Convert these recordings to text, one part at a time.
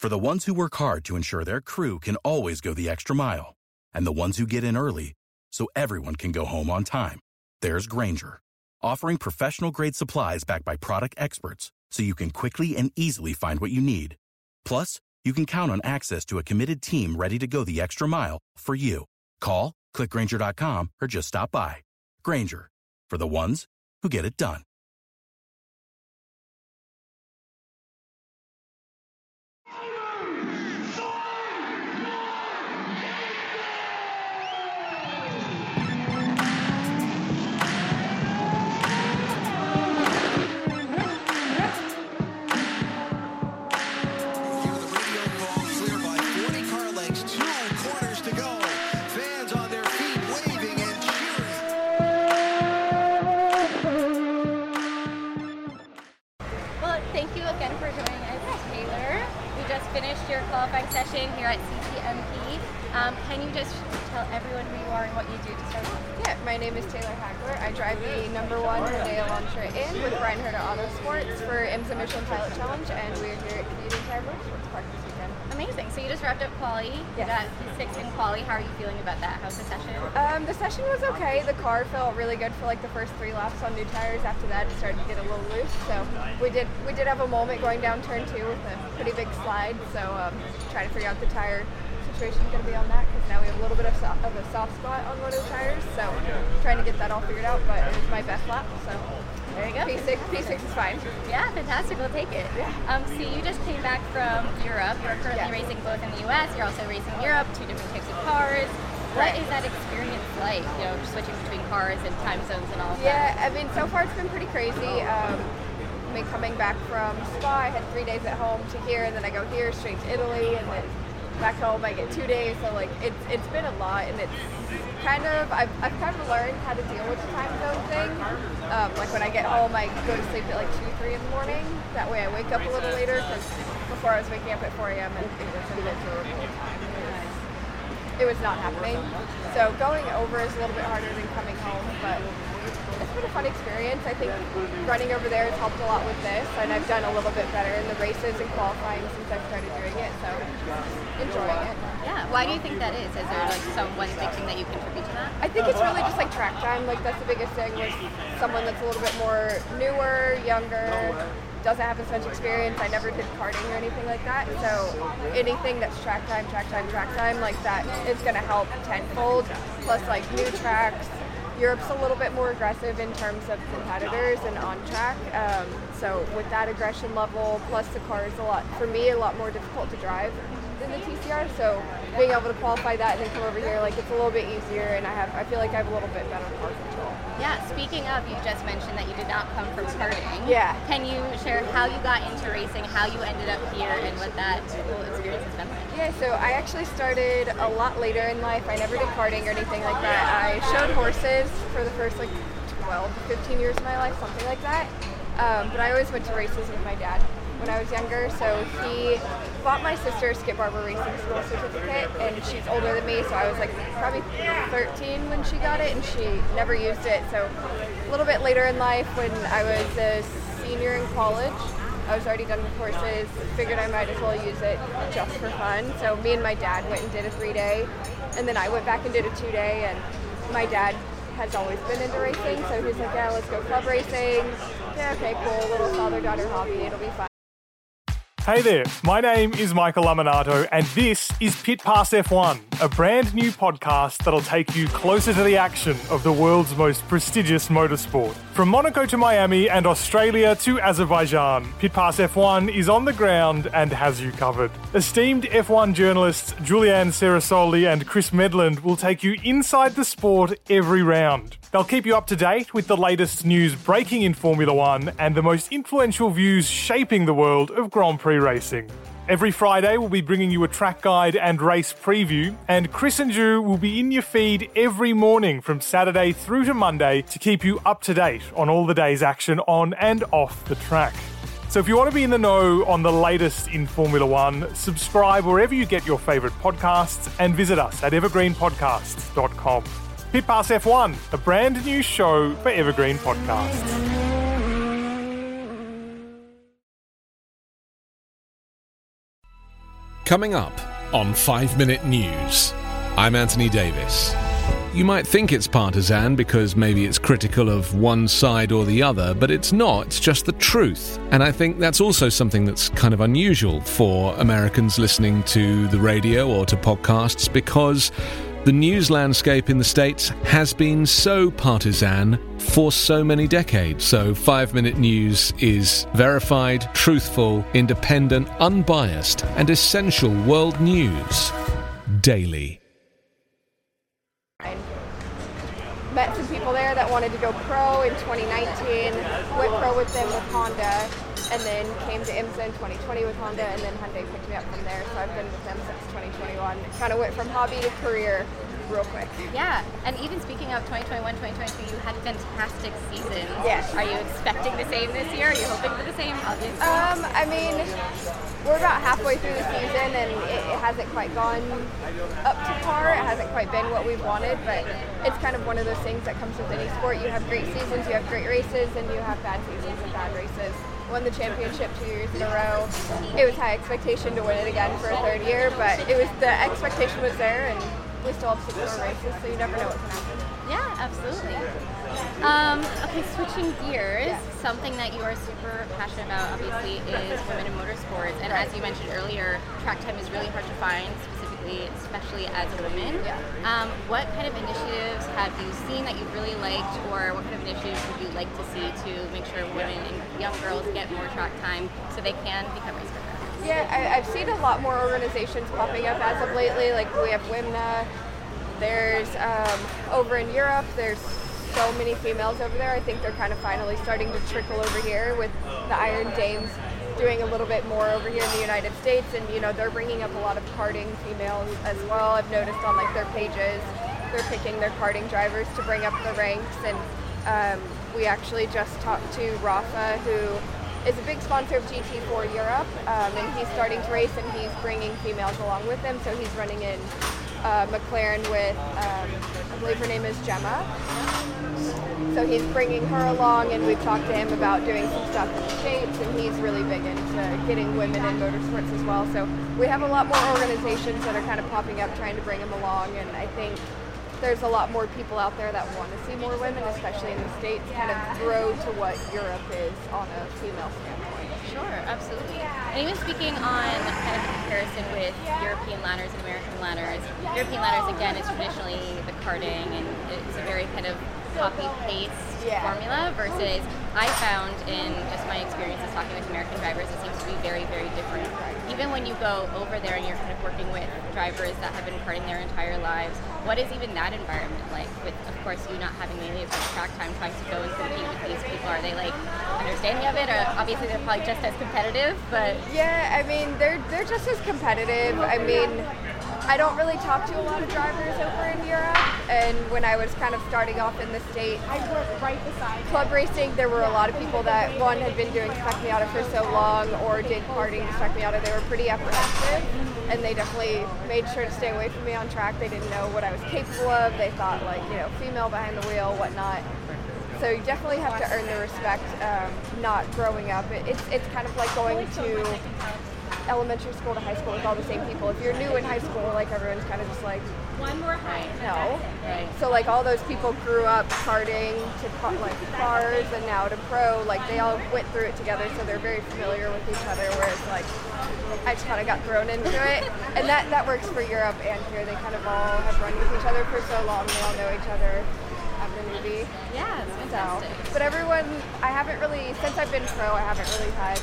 For the ones who work hard to ensure their crew can always go the extra mile, and the ones who get in early so everyone can go home on time, there's Grainger, offering professional-grade supplies backed by product experts so you can quickly and easily find what you need. Plus, you can count on access to a committed team ready to go the extra mile for you. Call, click Grainger.com, or just stop by. Grainger, for the ones who get it done. Finished your qualifying session here at CCMP. Can you just tell everyone who you are and what you do to start with? Yeah, my name is Taylor Hackler. I drive the number 1 Hyundai Elantra in with Brian Herta Autosports for IMSA Michelin Pilot Challenge, and we're here at Canadian Tire Motorsports Park this weekend. Amazing. So you just wrapped up quali. You got P6 in quali. How are you feeling about that? How's the session? The session was okay. The car felt really good for like the first 3 laps on new tires. After that, it started to get a little loose. So we did have a moment going down turn 2 with a pretty big slide. So trying to figure out the tire situation is going to be on that, because now we have a little bit of a soft spot on one of the tires. So trying to get that all figured out. But it was my best lap. So there you go. P6 is fine. Yeah, fantastic. We'll take it. Yeah. So you just came back from Europe. You're currently racing both in the U.S. You're also racing in Europe, 2 different types of cars. What is that experience like, switching between cars and time zones and all of that? Yeah, I mean, so far it's been pretty crazy. Coming back from Spa, I had 3 days at home to here, and then I go here straight to Italy, and then back home I get 2 days. So like it's been a lot, and it's kind of I've kind of learned how to deal with the time zone thing. Like when I get home, I go to sleep at like 2-3 in the morning. That way I wake up a little later, because before I was waking up at 4 a.m. and it was a miserable time. It was not happening. So going over is a little bit harder than coming home, but it's been a fun experience. I think running over there has helped a lot with this, and I've done a little bit better in the races and qualifying since I've started doing it, so enjoying it. Yeah, why do you think that is? Is there like one big thing that you contribute to that? I think it's really just like track time. Like that's the biggest thing, with someone that's a little bit more newer, younger, doesn't have as much experience. I never did karting or anything like that, so anything that's track time, like that is going to help tenfold. Plus like new tracks. Europe's a little bit more aggressive in terms of competitors and on track. So with that aggression level, plus the car is a lot more difficult to drive than the TCR. So being able to qualify that and then come over here, like it's a little bit easier, and I feel like I have a little bit better car control. Yeah, speaking of, you just mentioned that you did not come from karting. Yeah. Can you share how you got into racing, how you ended up here, and what that whole experience has been like? Yeah, so I actually started a lot later in life. I never did karting or anything like that. I showed horses for the first 12 to 15 years of my life, something like that. But I always went to races with my dad when I was younger, so he bought my sister a Skip Barber Racing School certificate, and she's older than me, so I was probably 13 when she got it, and she never used it. So a little bit later in life, when I was a senior in college, I was already done with horses, figured I might as well use it just for fun. So me and my dad went and did a 3-day, and then I went back and did a 2-day, and my dad has always been into racing, so he was like, yeah, let's go club racing. Yeah, okay, cool, little father-daughter hobby, it'll be fun. Hey there, my name is Michael Laminato, and this is Pit Pass F1, a brand new podcast that'll take you closer to the action of the world's most prestigious motorsport. From Monaco to Miami and Australia to Azerbaijan, Pit Pass F1 is on the ground and has you covered. Esteemed F1 journalists Julianne Cerasoli and Chris Medland will take you inside the sport every round. They'll keep you up to date with the latest news breaking in Formula One and the most influential views shaping the world of Grand Prix racing. Every Friday, we'll be bringing you a track guide and race preview, and Chris and Ju will be in your feed every morning from Saturday through to Monday to keep you up to date on all the day's action on and off the track. So if you want to be in the know on the latest in Formula One, subscribe wherever you get your favourite podcasts and visit us at evergreenpodcasts.com. Pit Pass F1, a brand new show for Evergreen Podcasts. Coming up on 5 Minute News, I'm Anthony Davis. You might think it's partisan because maybe it's critical of one side or the other, but it's not. It's just the truth. And I think that's also something that's kind of unusual for Americans listening to the radio or to podcasts, because the news landscape in the States has been so partisan for so many decades. So 5 Minute News is verified, truthful, independent, unbiased, and essential world news daily. I met some people there that wanted to go pro in 2019, went pro with them with Honda, and then came to IMSA in 2020 with Honda, and then Hyundai picked me up from there. So I've been with them since 2021. Kind of went from hobby to career real quick. Yeah, and even speaking of 2021, 2022, you had fantastic seasons. Yes. Are you expecting the same this year? Are you hoping for the same, obviously? I mean, we're about halfway through the season, and it hasn't quite gone up to par. It hasn't quite been what we've wanted, but it's kind of one of those things that comes with any sport. You have great seasons, you have great races, and you have bad seasons and bad races. Won the championship 2 years in a row. It was high expectation to win it again for a third year, but the expectation was there, and we still have 6 more races, so you never know what can happen. Yeah, absolutely. Okay, switching gears, something that you are super passionate about, obviously, is women in motorsports. And as you mentioned earlier, track time is really hard to find, especially as a woman. Yeah. What kind of initiatives have you seen that you've really liked, or what kind of initiatives would you like to see to make sure women and young girls get more track time so they can become race drivers? Yeah, I've seen a lot more organizations popping up as of lately. Like we have WIMNA. There's over in Europe. There's so many females over there. I think they're kind of finally starting to trickle over here with the Iron Dames doing a little bit more over here in the United States, and they're bringing up a lot of karting females as well. I've noticed on like their pages, they're picking their karting drivers to bring up the ranks, and we actually just talked to Rafa, who is a big sponsor of GT4 Europe, and he's starting to race, and he's bringing females along with him. So he's running in McLaren with, I believe her name is Gemma. So he's bringing her along, and we've talked to him about doing some stuff in the States, and he's really big into getting women in motorsports as well. So we have a lot more organizations that are kind of popping up trying to bring them along, and I think there's a lot more people out there that want to see more women, especially in the States, kind of grow to what Europe is on a female standpoint. Sure, absolutely. And even speaking on kind of comparison with European ladders and American ladders, European ladders, again, is traditionally the karting, and it's a very kind of copy-paste formula, versus I found in just my experiences talking with American drivers, it seems to be very, very different. Even when you go over there and you're kind of working with drivers that have been karting their entire lives, what is even that environment like, with, of course, you not having nearly as much track time trying to go and compete with these people? Are they, like, understanding of it? Or obviously they're probably just as competitive, but... Yeah, I mean, they're just as competitive. I mean, I don't really talk to a lot of drivers over in Europe, and when I was kind of starting off in the States, I worked right beside club racing. There were a lot of people that, one, had been doing Spec Miata for so long, or did karting to Spec Miata. They were pretty apprehensive, and they definitely made sure to stay away from me on track. They didn't know what I was capable of. They thought, like, female behind the wheel, whatnot. So you definitely have to earn the respect, not growing up. It's kind of like going to elementary school to high school with all the same people. If you're new in high school, like, everyone's kind of just like, one more high. No. Right. So like all those people grew up karting to like cars and now to pro, like they all went through it together, so they're very familiar with each other, whereas like I just kind of got thrown into it. And that works for Europe and here. They kind of all have run with each other for so long, they all know each other. I'm the newbie. Yeah, it's fantastic. So, but everyone, since I've been pro, I haven't really had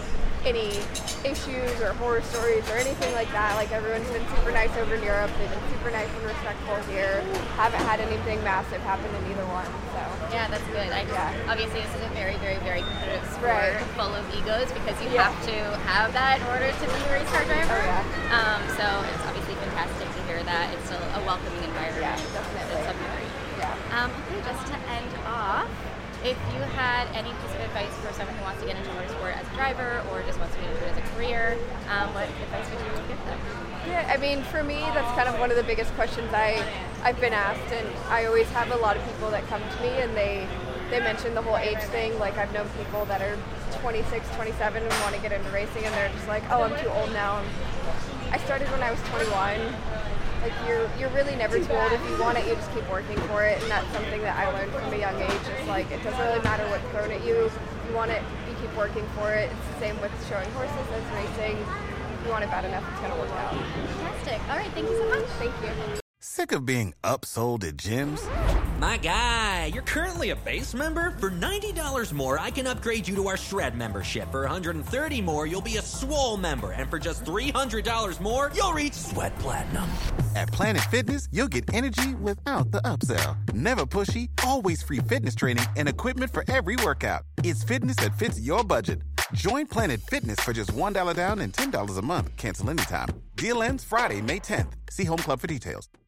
any issues or horror stories or anything like that. Like, everyone's been super nice over in Europe. They've been super nice and respectful here. Haven't had anything massive happen in either one. So yeah, that's good. Obviously, this is a very, very, very competitive sport, full of egos, because you have to have that in order to be a race car driver. Oh, yeah. So it's obviously fantastic to hear that. It's still a welcoming environment. Yeah, definitely. That's great. Yeah. Okay, just to end off, if you had any piece of advice for someone who wants to get into motorsport as a driver or just wants to get into it as a career, what advice would you give them? Yeah, I mean, for me, that's kind of one of the biggest questions I've been asked, and I always have a lot of people that come to me and they mention the whole age thing. Like, I've known people that are 26, 27 and want to get into racing, and they're just like, oh, I'm too old now. I started when I was 21. Like, you're really never too old. If you want it, you just keep working for it, and that's something that I learned from a young age. It's like, it doesn't really matter what's thrown at you. If you want it, you keep working for it. It's the same with showing horses as racing. If you want it bad enough, it's going to work out. Fantastic. All right, thank you so much. Thank you. Sick of being upsold at gyms? My guy, you're currently a base member? For $90 more, I can upgrade you to our Shred membership. For $130 more, you'll be a Swole member. And for just $300 more, you'll reach Sweat Platinum. At Planet Fitness, you'll get energy without the upsell. Never pushy, always free fitness training and equipment for every workout. It's fitness that fits your budget. Join Planet Fitness for just $1 down and $10 a month. Cancel anytime. Deal ends Friday, May 10th. See Home Club for details.